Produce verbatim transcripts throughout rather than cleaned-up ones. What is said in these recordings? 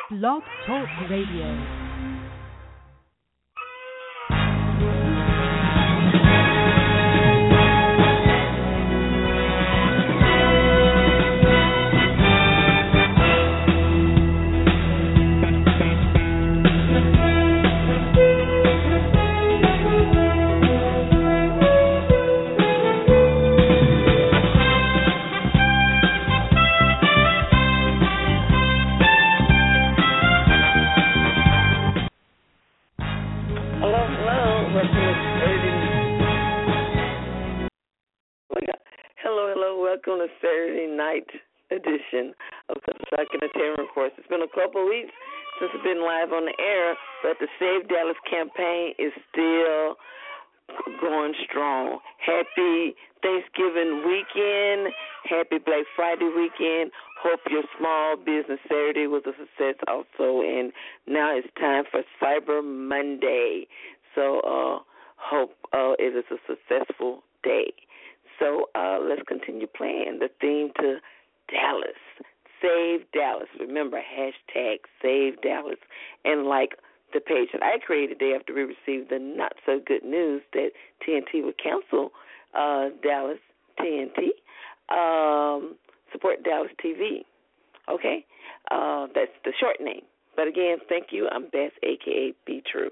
Blog Talk Radio. On a Saturday night edition of the Shock Entertainment Reports. It's been a couple of weeks since I've been live on the air, but the Save Dallas campaign is still going strong. Happy Thanksgiving weekend. Happy Black Friday weekend. Hope your small business Saturday was a success also. And now it's time for Cyber Monday. So uh, hope uh, it is a successful day. So uh, let's continue playing the theme to Dallas. Save Dallas. Remember, hashtag Save Dallas. And like the page that I created today after we received the not-so-good news that T N T would cancel uh, Dallas T N T, um, support Dallas T V. Okay? Uh, that's the short name. But again, thank you. I'm Beth, a k a. Be True.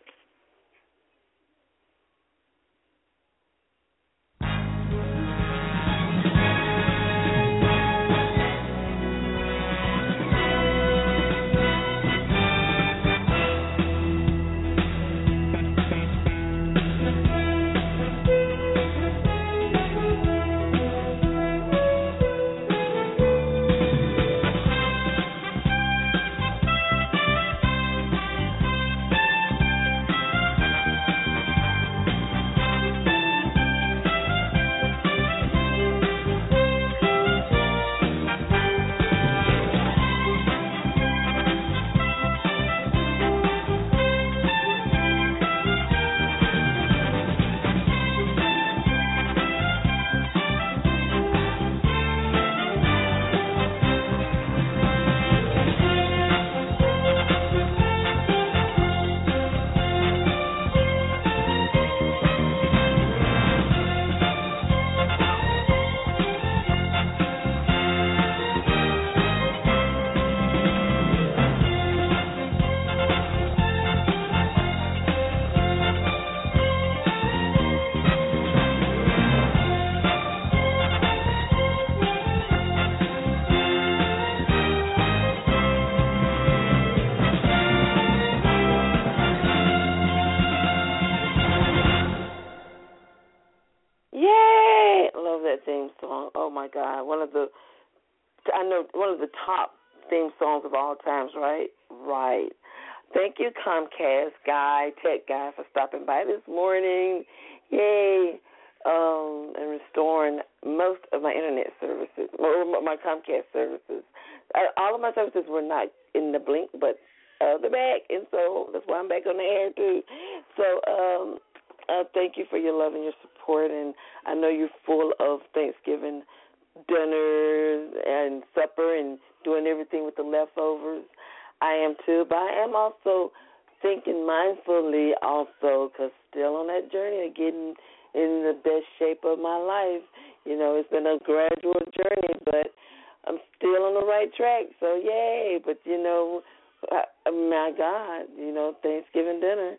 I know one of the top theme songs of all times, right? Right. Thank you, Comcast guy, tech guy, for stopping by this morning. Yay. Um, and restoring most of my internet services, or my Comcast services. I, all of my services were not in the blink, but uh, they're back, and so that's why I'm back on the air, too. So um, uh, thank you for your love and your support, and I know you're full of Thanksgiving dinners and supper and doing everything with the leftovers. I am too, but I am also thinking mindfully also, because still on that journey of getting in the best shape of my life. You know, it's been a gradual journey, but I'm still on the right track, so yay. But, you know, I, my God, you know, Thanksgiving dinner,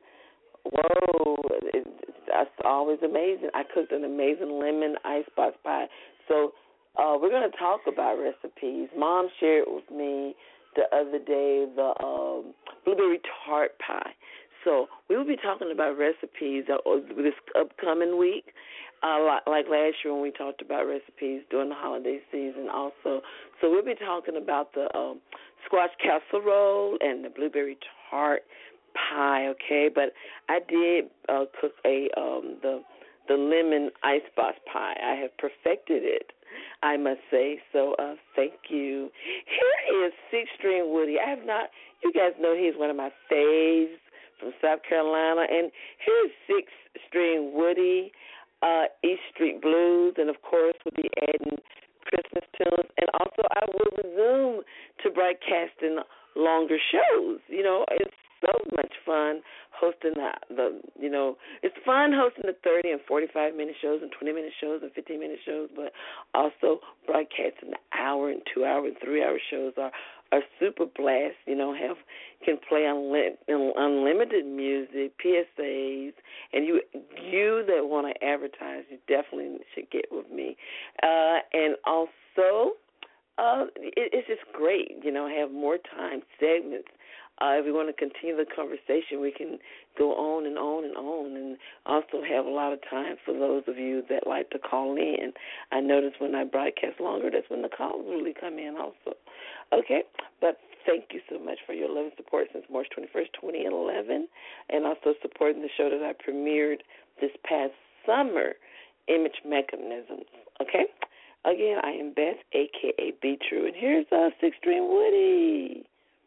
whoa, it, that's always amazing. I cooked an amazing lemon icebox pie. So Uh, we're going to talk about recipes. Mom shared with me the other day the um, blueberry tart pie. So we will be talking about recipes uh, this upcoming week, uh, like last year when we talked about recipes during the holiday season also. So we'll be talking about the um, squash casserole and the blueberry tart pie, okay? But I did uh, cook a um, the the lemon icebox pie. I have perfected it, I must say. So uh, thank you. Here is Six String Woody. I have not, you guys know he's one of my faves from South Carolina. And here's Six String Woody, uh, East Street Blues, and of course we'll be adding Christmas tunes. And also I will resume to broadcasting longer shows. You know, it's so much fun hosting the, the you know, it's fun hosting the thirty and forty-five minute shows and twenty minute shows and fifteen minute shows, but also broadcasting the hour and two hour and three hour shows are are super blast. You know, have can play unli- unlimited music, P S As, and you you that want to advertise, you definitely should get with me. Uh, and also, uh, it, it's just great. You know, have more time segments. Uh, if we want to continue the conversation, we can go on and on and on, and also have a lot of time for those of you that like to call in. I notice when I broadcast longer, that's when the calls really come in also. Okay, but thank you so much for your love and support since March twenty-first, twenty eleven, and also supporting the show that I premiered this past summer, Image Mechanisms. Okay? Again, I am Beth, a k a. Be True, and here's uh, Six String Woody.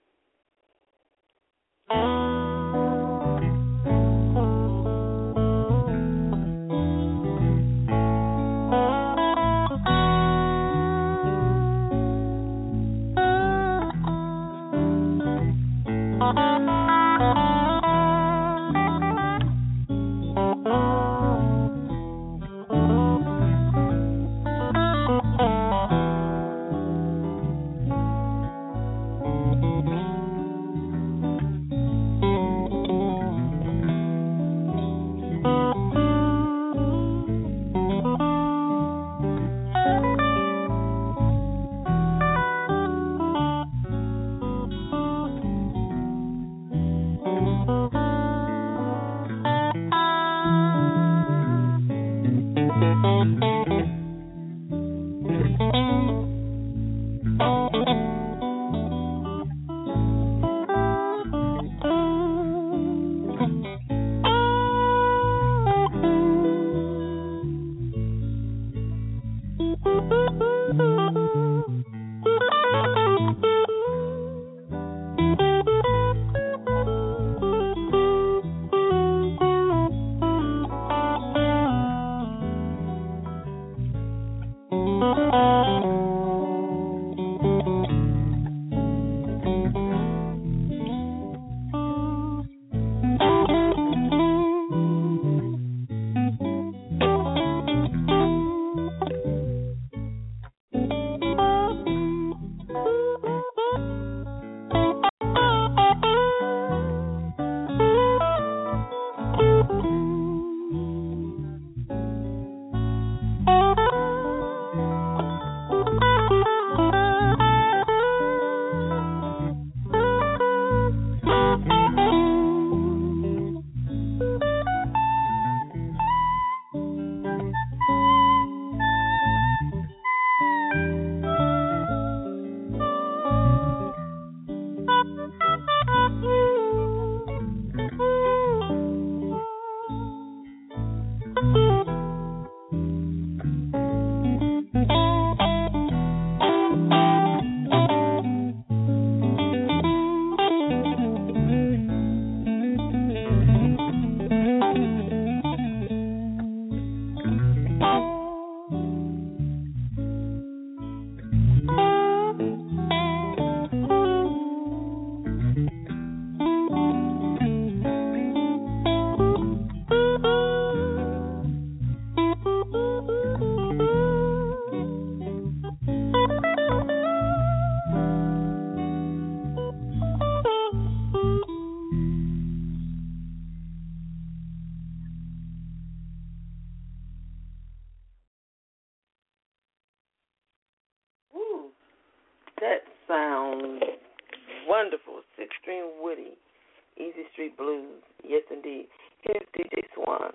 That sounds wonderful. Six String Woody, Easy Street Blues. Yes, indeed. Here's D J Swan.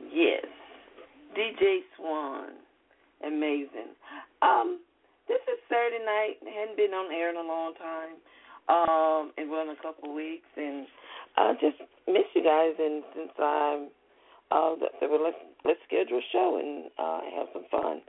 Yes. D J Swan. Amazing. Um, this is Saturday night. Hadn't been on air in a long time. Um, and well in a couple of weeks, and I just miss you guys. And since I'm, uh, said, well, let's let's schedule a show and uh, have some fun.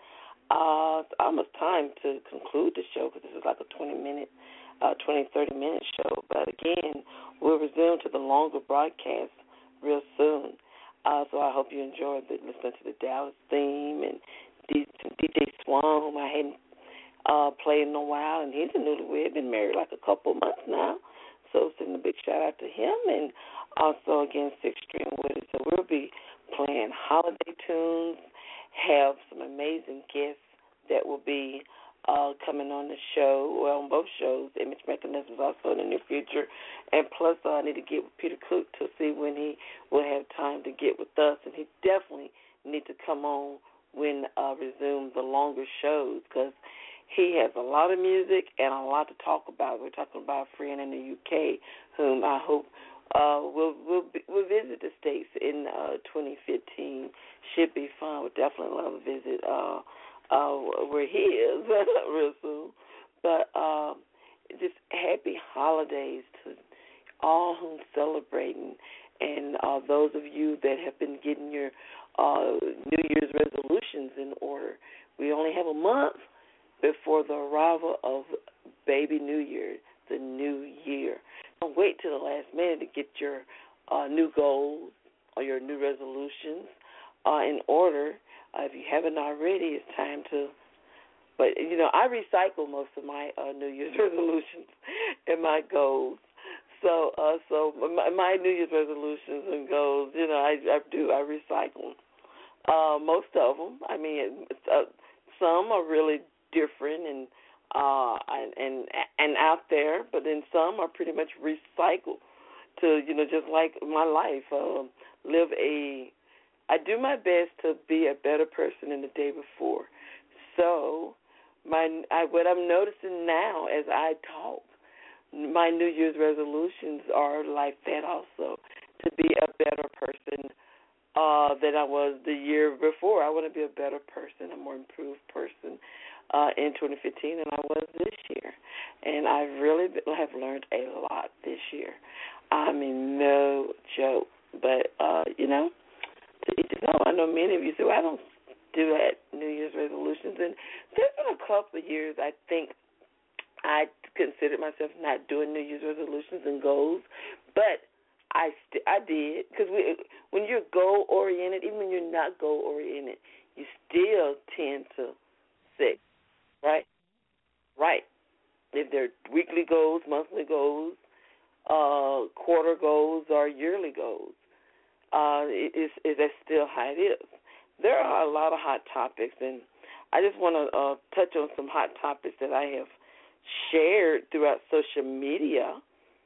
Uh, it's almost time to conclude the show because this is like a twenty minute, uh, twenty thirty minute show. But again, we'll resume to the longer broadcast real soon. Uh, so I hope you enjoyed the, listening to the Dallas theme and D J Swan, whom I hadn't uh, played in a while, and he's a newlywed, been married like a couple months now. So sending a big shout out to him, and also again Sixth String Woody. So we'll be playing holiday tunes, have some amazing guests that will be uh, coming on the show, well on both shows. Image Mechanisms also in the near future, and plus uh, I need to get with Peter Cook to see when he will have time to get with us, and he definitely need to come on when uh, resume the longer shows because he has a lot of music and a lot to talk about. We're talking about a friend in the U K whom I hope uh, will will will visit the States in uh, twenty fifteen. Should be fun. Would definitely love to visit uh, uh, where he is real soon. But uh, just happy holidays to all whom celebrating, and uh, those of you that have been getting your uh, New Year's resolutions in order. We only have a month before the arrival of baby New Year, the new year. Don't wait till the last minute to get your uh, new goals or your new resolutions uh, in order. Uh, if you haven't already, it's time to. But, you know, I recycle most of my uh, New Year's resolutions and my goals. So, uh, so my, my New Year's resolutions and goals, you know, I, I do. I recycle uh, most of them. I mean, uh, some are really different and uh and, and and out there, but then some are pretty much recycled to, you know, just like my life. Uh, live a I do my best to be a better person than the day before. So my I, what I'm noticing now as I talk, my New Year's resolutions are like that also, to be a better person uh, than I was the year before. I want to be a better person, a more improved person Uh, in twenty fifteen than I was this year. And I really have learned a lot this year. I mean, no joke. But, uh, you know, to each his own. I know many of you say, well, I don't do that New Year's resolutions. And there's been a couple of years I think I considered myself not doing New Year's resolutions and goals. But I st- I did. Because we, when you're goal-oriented, even when you're not goal-oriented, you still tend to say, Right, right. If they're weekly goals, monthly goals, uh, quarter goals, or yearly goals, uh, it, it's, it, that's still how it is. There are a lot of hot topics, and I just want to uh, touch on some hot topics that I have shared throughout social media.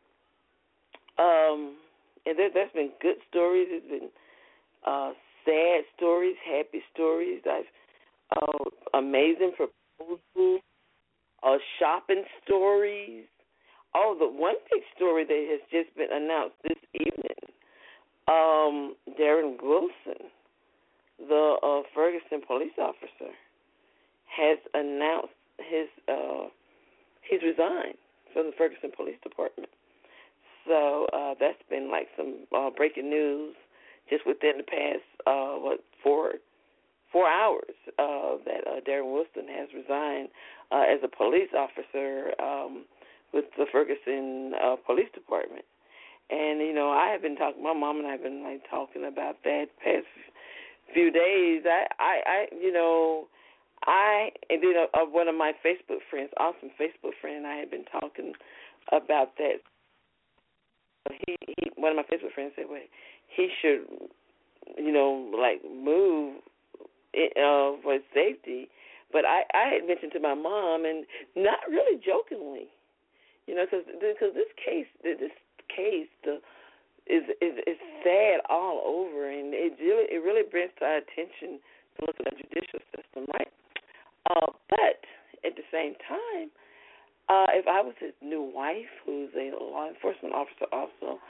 Um, and there, there's been good stories. There's been uh, sad stories, happy stories. I've uh, amazing proposals. Uh, shopping stories. Oh, the one big story that has just been announced this evening. Um, Darren Wilson, the uh, Ferguson police officer, has announced his uh, he's resigned from the Ferguson Police Department. So uh, that's been like some uh, breaking news just within the past uh, what four. Four hours uh, that uh, Darren Wilson has resigned uh, as a police officer um, with the Ferguson uh, Police Department. And, you know, I have been talking, my mom and I have been, like, talking about that past few days. I, I, I you know, I, and then uh, one of my Facebook friends, awesome Facebook friend, and I had been talking about that. He, he, one of my Facebook friends said, well, he should, you know, like, move Uh, for safety, but I, I had mentioned to my mom, and not really jokingly, you know, because because this case this case the is, is is sad all over, and it really it really brings to our attention to look at the judicial system, right? Uh, but at the same time, uh, if I was his new wife, who's a law enforcement officer also,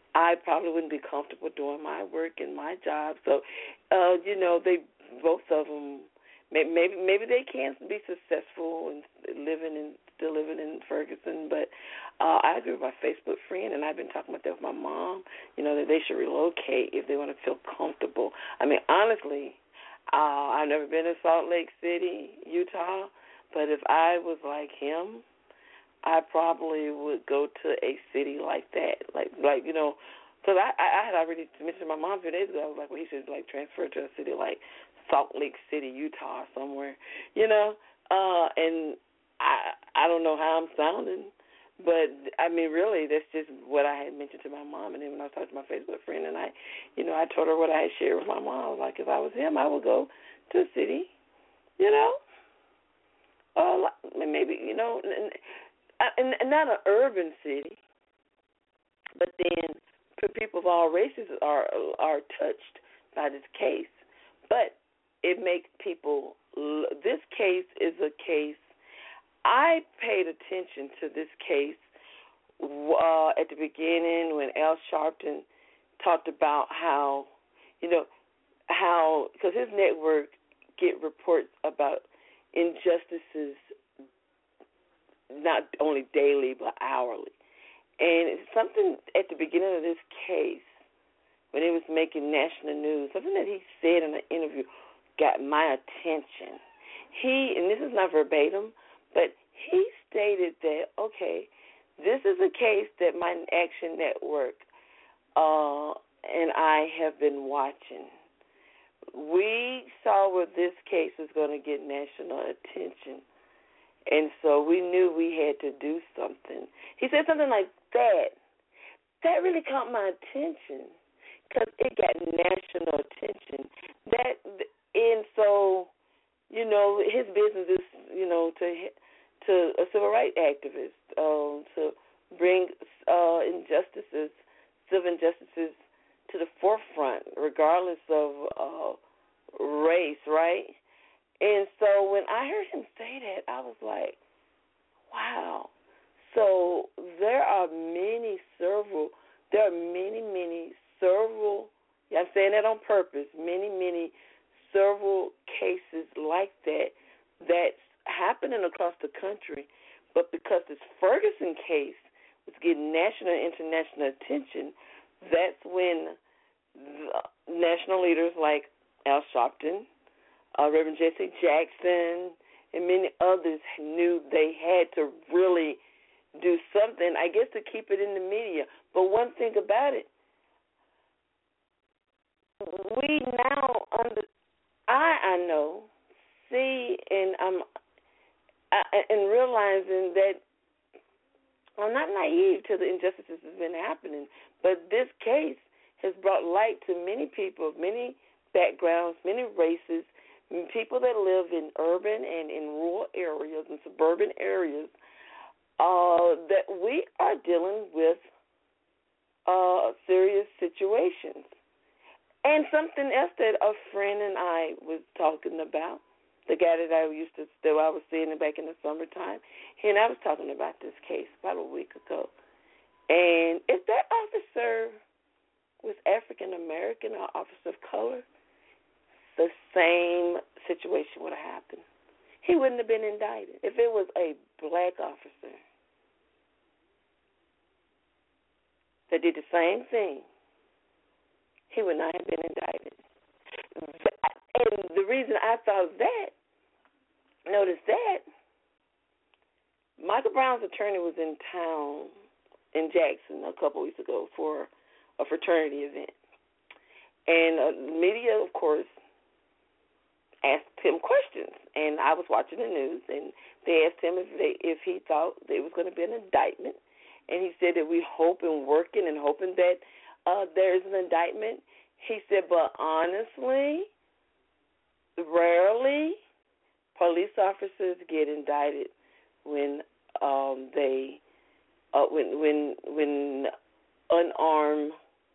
I probably wouldn't be comfortable doing my work and my job. So, uh, you know, they both of them maybe maybe they can be successful and living in still living in Ferguson. But uh, I agree with my Facebook friend, and I've been talking about that with my mom. You know, that they should relocate if they want to feel comfortable. I mean, honestly, uh, I've never been to Salt Lake City, Utah, but if I was like him, I probably would go to a city like that, like like you know, because I, I had already mentioned to my mom a few days ago. I was like, well, he should like transfer to a city like Salt Lake City, Utah, somewhere, you know. Uh, and I I don't know how I'm sounding, but I mean, really, that's just what I had mentioned to my mom. And then when I was talking to my Facebook friend, and I, you know, I told her what I had shared with my mom. I was like, if I was him, I would go to a city, you know, or maybe you know. And, And, and not an urban city, but then people of all races are are touched by this case. But it makes people. This case is a case. I paid attention to this case uh, at the beginning when Al Sharpton talked about how, you know, how because his network get reports about injustices not only daily but hourly. And it's something at the beginning of this case, when he was making national news, something that he said in an interview got my attention. He, and this is not verbatim, but he stated that, okay, this is a case that my Action Network uh, and I have been watching. We saw where this case was going to get national attention. And so we knew we had to do something. He said something like that. That really caught my attention because it got national attention. That and so, you know, his business is, you know, to to a civil rights activist, um, to bring uh, injustices, civil injustices, to the forefront, regardless of uh, race, right? And so when I heard him say that, I was like, wow. So there are many several, there are many, many several, yeah, I'm saying that on purpose, many, many several cases like that that's happening across the country. But because this Ferguson case was getting national and international attention, that's when national leaders like Al Sharpton, Uh, Reverend Jesse Jackson, and many others knew they had to really do something, I guess, to keep it in the media. But one thing about it, we now, under, I, I know, see, and I'm, I, and realizing that I'm not naive to the injustices that's been happening, but this case has brought light to many people of many backgrounds, many races, people that live in urban and in rural areas and suburban areas, uh, that we are dealing with uh, serious situations. And something else that a friend and I was talking about, the guy that I used to, that I was seeing back in the summertime, he and I was talking about this case about a week ago. And if that officer was African American or officer of color, the same situation would have happened. He wouldn't have been indicted. If it was a black officer that did the same thing, he would not have been indicted. And the reason I thought that, notice that, Michael Brown's attorney was in town in Jackson a couple weeks ago for a fraternity event. And uh, media, of course, asked him questions, and I was watching the news, and they asked him if they if he thought there was going to be an indictment, and he said that we hope and working and hoping that uh, there's an indictment. He said, but honestly, rarely police officers get indicted when um, they uh, when when when unarmed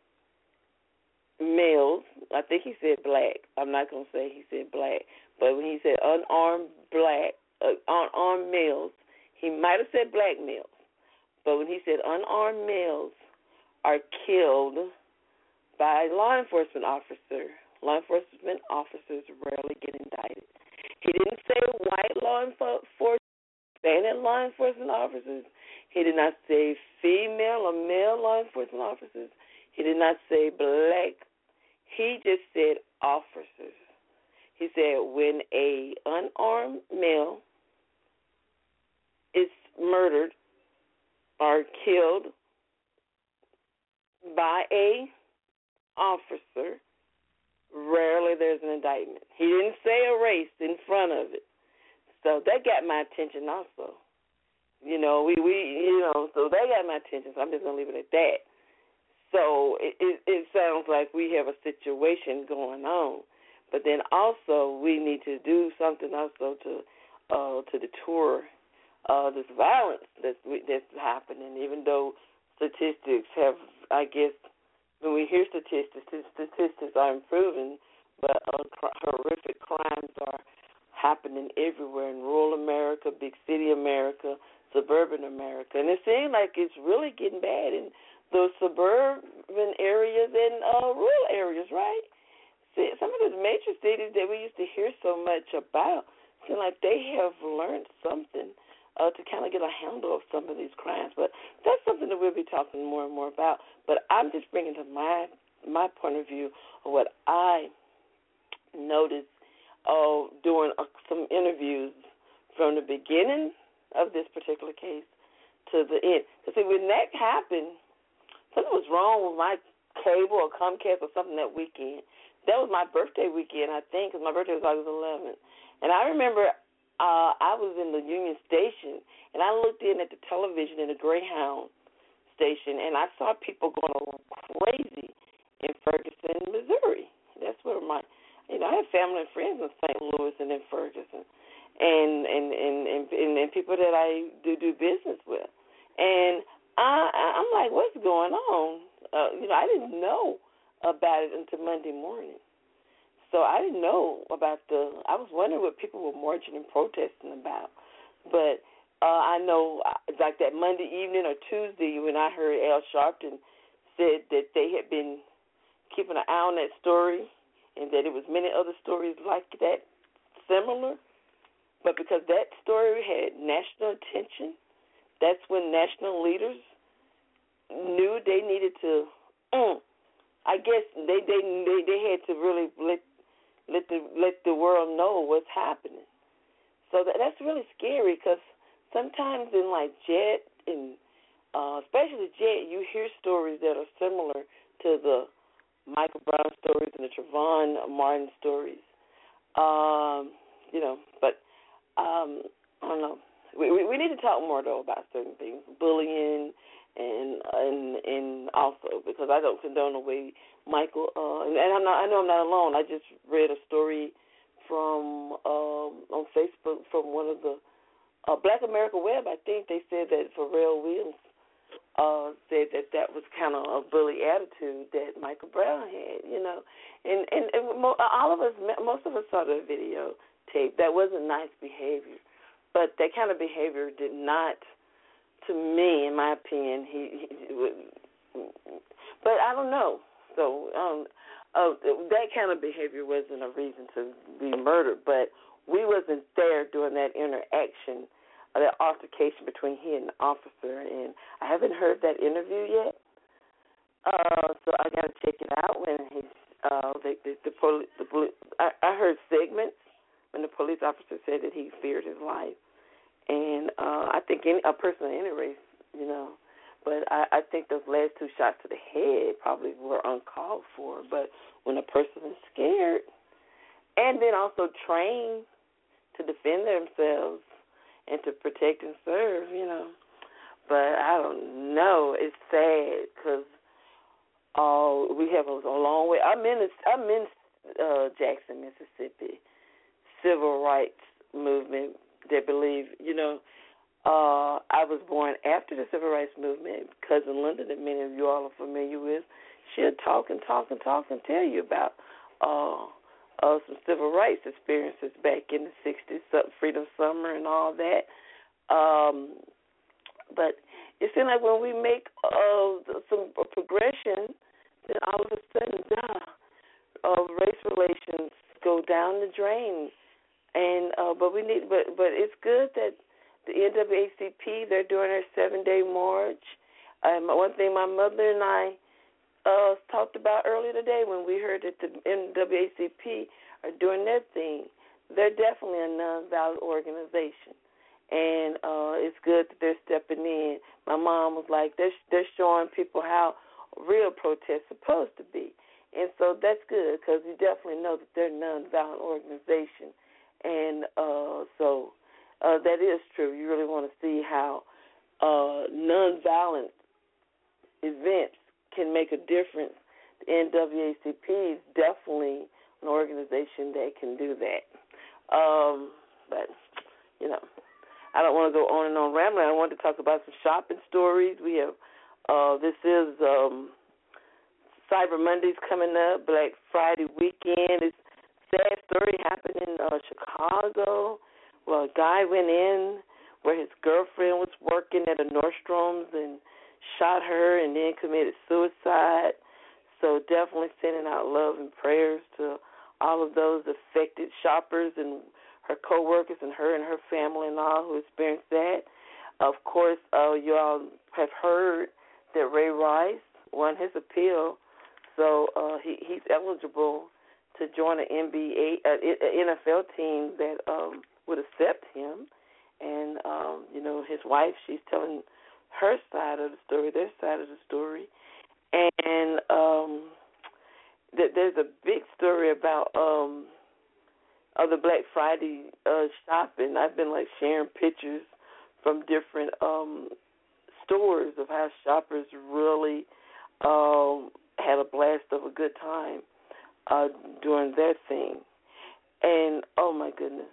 males, I think he said black. I'm not going to say he said black, but when he said unarmed black, uh, unarmed males, he might have said black males, but when he said unarmed males are killed by law enforcement officer. Law enforcement officers rarely get indicted. He didn't say white law enforcement, saying that law enforcement officers. He did not say female or male law enforcement officers. He did not say black. He just said officers. He said when a unarmed male is murdered or killed by a officer, rarely there's an indictment. He didn't say a race in front of it. So that got my attention also. You know, we, we you know, so that got my attention, so I'm just going to leave it at that. So it, it, it sounds like we have a situation going on. But then also we need to do something also to uh, to deter uh, this violence that's, that's happening, even though statistics have, I guess, when we hear statistics, statistics are improving, but uh, horrific crimes are happening everywhere in rural America, big city America, suburban America. And it seems like it's really getting bad in the suburban areas and uh, rural areas, right? See, some of those major cities that we used to hear so much about seem like they have learned something uh, to kind of get a handle of some of these crimes. But that's something that we'll be talking more and more about. But I'm just bringing to my my point of view of what I noticed uh, doing uh, some interviews from the beginning of this particular case to the end. Because see, when that happened, something was wrong with my cable or Comcast or something that weekend. That was my birthday weekend, I think, because my birthday was August eleventh. And I remember uh, I was in the Union Station, and I looked in at the television in the Greyhound station, and I saw people going crazy in Ferguson, Missouri. That's where my, you know, I have family and friends in Saint Louis and in Ferguson, and and and and, and, and people that I do do business with. And I, I'm like, what's going on? Uh, you know, I didn't know about it until Monday morning. So I didn't know about the, I was wondering what people were marching and protesting about. But uh, I know, like that Monday evening or Tuesday when I heard Al Sharpton said that they had been keeping an eye on that story and that it was many other stories like that, similar. But because that story had national attention, that's when national leaders knew they needed to, mm, I guess they, they they they had to really let let the let the world know what's happening. So that, that's really scary because sometimes in like Jet and uh, especially Jet, you hear stories that are similar to the Michael Brown stories and the Trayvon Martin stories. Um, you know, but um, I don't know. We, we we need to talk more though about certain things, bullying. And and and also because I don't condone the way Michael uh, and, and I'm not, I know I'm not alone. I just read a story from um, on Facebook from one of the uh, Black America Web. I think they said that Pharrell Williams uh, said that that was kind of a bully attitude that Michael Brown had. You know, and and, and mo- all of us, most of us saw the video tape. That wasn't nice behavior, but that kind of behavior did not. To me, in my opinion, he, he but I don't know. So um, uh, that kind of behavior wasn't a reason to be murdered. But we wasn't there during that interaction, uh, that altercation between he and the officer. And I haven't heard that interview yet. Uh, so I got to check it out when he's uh, the the, the, poli- the police. I, I heard segments when the police officer said that he feared his life. And uh, I think any, a person in any race, you know, but I, I think those last two shots to the head probably were uncalled for. But when a person is scared and then also trained to defend themselves and to protect and serve, you know, but I don't know. It's sad because uh, we have a, a long way. I'm in, a, I'm in uh, Jackson, Mississippi, civil rights movement. They believe, you know, uh, I was born after the civil rights movement. Cousin Linda, that many of you all are familiar with, she'll talk and talk and talk and tell you about uh, uh, some civil rights experiences back in the sixties, Freedom Summer and all that. Um, but it seems like when we make uh, some progression, then all of a sudden, duh, uh, race relations go down the drain. And uh, but we need, but but it's good that the N double A C P, they're doing their seven day march. Um, one thing my mother and I uh, talked about earlier today when we heard that the N double A C P are doing their thing. They're definitely a non-violent organization, and uh, it's good that they're stepping in. My mom was like, they're they're showing people how real protests supposed to be, and so that's good because you definitely know that they're a non-violent organization, and uh, so uh, that is true. You really want to see how uh, non-violent events can make a difference. The N double A C P is definitely an organization that can do that. Um, but, you know, I don't want to go on and on rambling. I want to talk about some shopping stories. We have, uh, this is um, Cyber Monday's coming up, Black Friday weekend. It's a sad story happened in uh, Chicago. Well, a guy went in where his girlfriend was working at a Nordstrom's and shot her and then committed suicide. So definitely sending out love and prayers to all of those affected shoppers and her coworkers and her and her family and all who experienced that. Of course, uh, you all have heard that Ray Rice won his appeal, so uh, he, he's eligible to join an N B A, uh, N F L team that um, would accept him. And, um, you know, his wife, she's telling her side of the story, their side of the story. And um, th- there's a big story about um, of the Black Friday uh, shopping. I've been, like, sharing pictures from different um, stores of how shoppers really um, had a blast of a good time uh, doing their thing. And, oh, my goodness.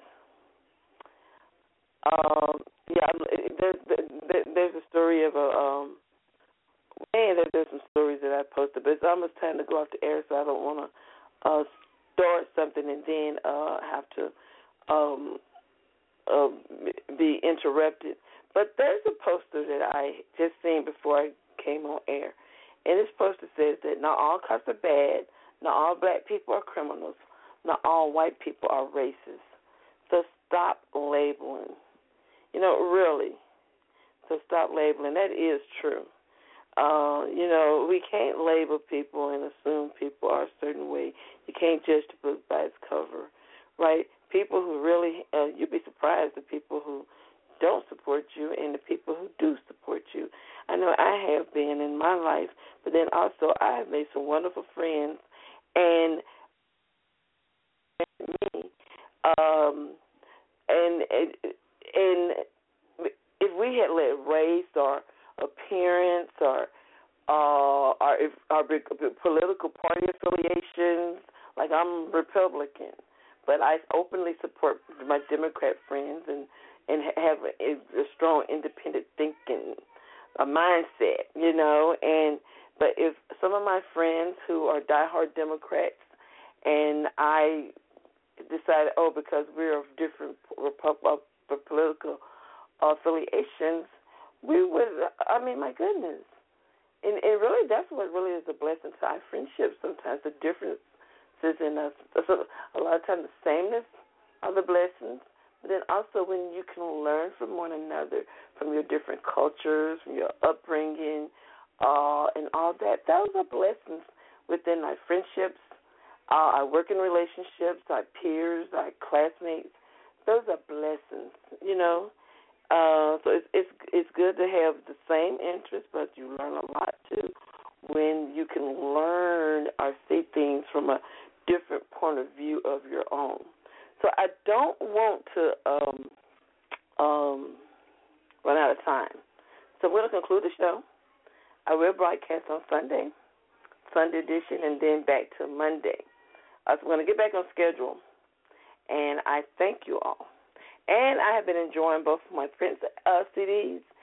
Um, yeah, there's, there's a story of a, um, man, there's some stories that I posted, but it's almost time to go off the air, so I don't want to uh, start something and then uh, have to um, uh, be interrupted. But there's a poster that I just seen before I came on air, and this poster says that not all cops are bad, not all black people are criminals, not all white people are racist. So stop labeling. You know, really. So stop labeling. That is true. Uh, you know, we can't label people and assume people are a certain way. You can't judge the book by its cover, right? People who really, uh, you'd be surprised the people who don't support you and the people who do support you. I know I have been in my life, but then also I have made some wonderful friends, and me, um, and and if we had let race or appearance or uh, or if our political party affiliations, like I'm Republican, but I openly support my Democrat friends and and have a, a strong independent thinking a mindset, you know. And but if some of my friends who are diehard Democrats and I decided, oh, because we're of different Republic, political affiliations, we would, I mean, my goodness. And, and really, that's what really is a blessing to our friendship sometimes, the differences in us. So a lot of times the sameness are the blessings, but then also when you can learn from one another, from your different cultures, from your upbringing, uh, and all that, those are blessings within our friendships, uh, our working relationships, our peers, our classmates. Those are blessings, you know. Uh, so it's, it's it's good to have the same interests, but you learn a lot too when you can learn or see things from a different point of view of your own. So I don't want to um, um, run out of time. So I'm going to conclude the show. I will broadcast on Sunday, Sunday edition, and then back to Monday. Uh, so I'm going to get back on schedule, and I thank you all. And I have been enjoying both of my Prince uh, C Ds,